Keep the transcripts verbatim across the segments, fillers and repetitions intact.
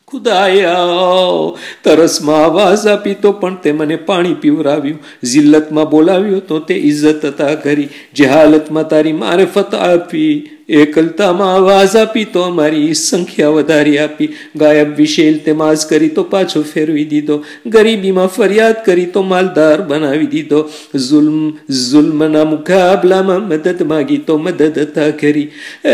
ખુદાયા, તરસમાં આવાજ આપી તો પણ તે મને પાણી પીવરાવ્યું, જિલ્લતમાં બોલાવ્યો તો તે ઇજ્જત અતા કરી, જહાલતમાં તારી મારિફત આપી, એકલતામાં આવાજ આપી તો અમારી સંખ્યા વધારી આપી, ગાયબ વિશે ઇલ્તમાસ કરી તો પાછો ફેરવી દીધો, ગરીબીમાં ફરિયાદ કરી તો માલદાર બનાવી દીધો, જુલ્મ જુલ્મના મુકાબલામાં મદદ માગી તો મદદ અતા કરી. એ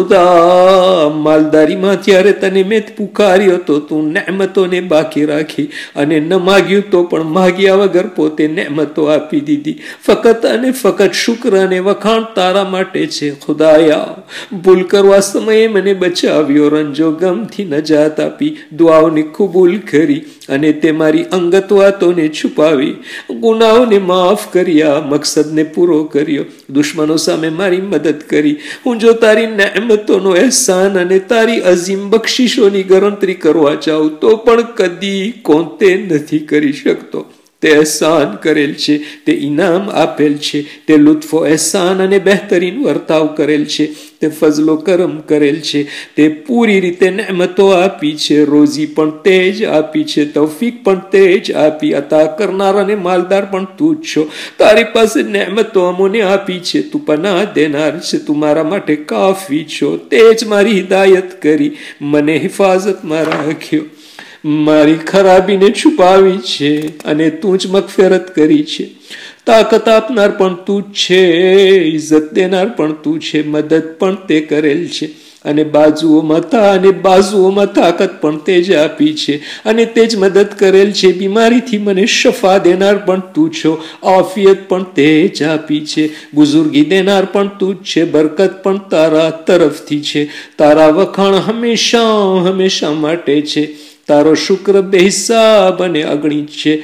ખુદા, માલદારીમાં ત્યારે તને મેં પુકાર્યો તો તું નેમતોને બાકી રાખી, અને ન માગ્યું તો પણ માગ્યા વગર પોતે નેમતો આપી દીધી. ફકત અને ફકત શુક્ર અને વખાણ તારા માટે છે. ખુદાયા, ભૂલ કરવા સમયે મને બચાવ્યો, રંજો ગમથી નજાત આપી, દુઆઓને કબૂલ કરી, અને તે મારી અંગત વાતોને છુપાવી, ગુનાઓને માફ કર્યા, મકસદને પૂરો કર્યો, દુશ્મનો સામે મારી મદદ કરી. હું જો તારી નેમતોનો અહેસાન અને તારી અઝીમ બક્ષિશોની ગણતરી કરવા ચાહું તો પણ કદી કોંતે નથી કરી શકતો. તે અહેસાન કરેલ છે, તે ઇનામ આપેલ છે, તે લુત્ફો અહેસાન અને બહેતરીન વર્તાવ કરેલ છે, તે ફઝલો કરમ કરેલ છે, તે પૂરી રીતે નેમતો આપી છે, રોઝી પણ તે જ આપી છે, તૌફીક પણ તે જ આપી, અતા કરનાર અને માલદાર પણ તું જ છો. તારી પાસે નેમતો અમોને આપી છે, તું પનાહ દેનાર છે, તું મારા માટે કાફી છો. તે જ મારી હિદાયત કરી, મને હિફાજતમાં રાખ્યો, મારી ખરાબીને છુપાવી છે, અને તું જ મગફિરત કરી છે. તાકાત આપનાર પણ તું છે, ઇજ્જત દેનાર પણ તું છે, મદદ પણ તે કરેલ છે, અને બાજુઓમાં તા અને બાજુઓમાં તાકાત પણ તે જ આપી છે, અને તે જ મદદ કરેલ છે. બીમારીથી મને શફા દેનાર પણ તું છો, આફિયત પણ તે જ આપી છે, બુઝુર્ગી દેનાર પણ તું જ છે, બરકત પણ તારા તરફથી છે. તારા વખાણ હંમેશા હંમેશા માટે છે, તારો શુક્ર બેહિસાબ અને અગણિત છે.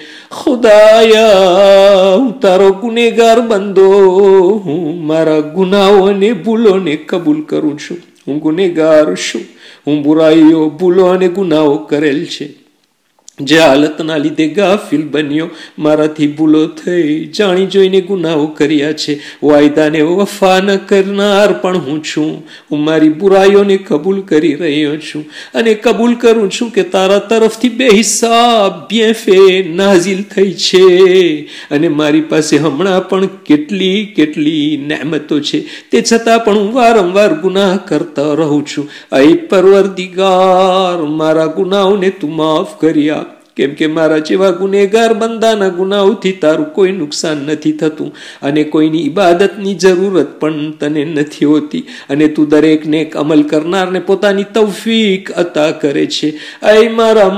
ખુદાયા, હું તારો ગુનેગાર બંદો, હું મારા ગુનાઓ અને ભૂલોને કબૂલ કરું છું. હું ગુનેગાર છું, હું બુરાઈઓ, ભૂલો અને ગુનાઓ કરેલ છે, જહાલતના લીધે ગાફિલ બન્યો, મારાથી ભૂલો થઈ, જાણી જોઈને ગુનાઓ કર્યા છે. વાયદાને વફા ન કરનાર પણ હું છું. હું મારી બુરાઈઓને કબૂલ કરી રહ્યો છું, અને કબૂલ કરું છું કે તારા તરફથી બેહિસાબ બિયફે નાઝિલ થઈ છે, અને મારી પાસે હમણાં પણ કેટલી કેટલી નેમતો છે, તે છતાં પણ હું વારંવાર ગુનાહ કરતા રહું છું. અય પરવરદિગાર, મારા ગુનાઓને તું માફ કરી આપ, કેમ કે મારા જેવા ગુનેગાર બંદાના ગુનાઓથી તારું કોઈ નુકસાન નથી થતું, અને કોઈની ઇબાદતની જરૂરત પણ તને નથી હોતી, અને તું દરેકને એક અમલ કરનારને પોતાની તૌફીક અતા કરે છે. અય મારા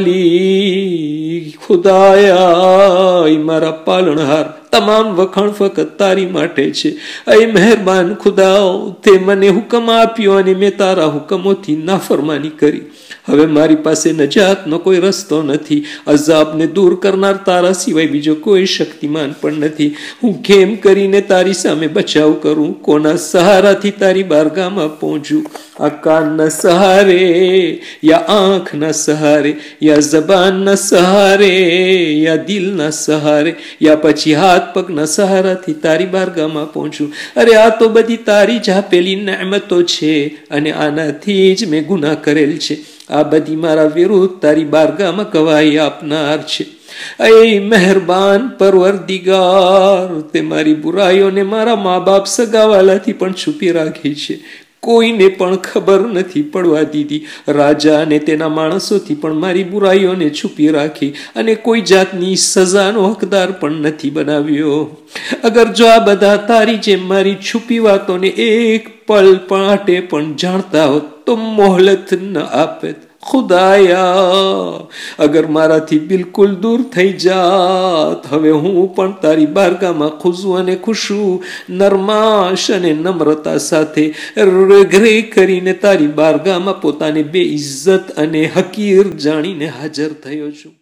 માલિક, ખુદાયા, અય મારા પાલનહાર, તમામ વખાણ ફકત તારી માટે છે. અય મહેરબાન ખુદા, તે મને હુકમ આપ્યો અને મેં તારા હુકમોથી નાફરમાની કરી. હવે મારી પાસે નજાતનો કોઈ રસ્તો નથી, અઝાબને દૂર કરનાર તારા સિવાય બીજો કોઈ શક્તિમાન પણ નથી. હું કેમ કરીને તારી સામે બચાવ કરું, કોના સહારાથી તારી બારગાહમાં પહોંચું? આ કાનના સહારે, યા આંખના સહારે, યા જબાનના સહારે, યા દિલના સહારે, યા પછી હાથ પગના સહારાથી તારી બારગાહમાં પહોંચું? અરે આ તો બધી તારી જ આપેલી નેમતો છે, અને આનાથી જ મેં ગુનાહ કરેલ છે. આ બધી મારા વિરુદ્ધ તારી બારગાહમાં ગવાહી આપનાર છે. અય મહેરબાન પરવરદિગાર, તે મારી બુરાઈઓને મારા મા બાપ સગાવાલાથી પણ છુપી રાખી છે, કોઈને પણ ખબર નથી પડવા દીધી. રાજા અને તેના માણસોથી પણ મારી બુરાઈઓને છુપી રાખી, અને કોઈ જાતની સજાનો હકદાર પણ નથી બનાવ્યો. અગર જો આ બધા તારી જેમ મારી છુપી વાતોને એક પલ માટે પણ જાણતા હોત તો મોહલત ન આપત. ખુદાયા, અગર મારાથી બિલકુલ દૂર થઈ જાત, હવે હું પણ તારી બારગાહમાં ખુશુ અને ખુશુ, નરમાશ અને નમ્રતા સાથે રેઘરે કરીને તારી બારગાહમાં પોતાને બે ઇજ્જત અને હકીર જાણીને હાજર થયો છું.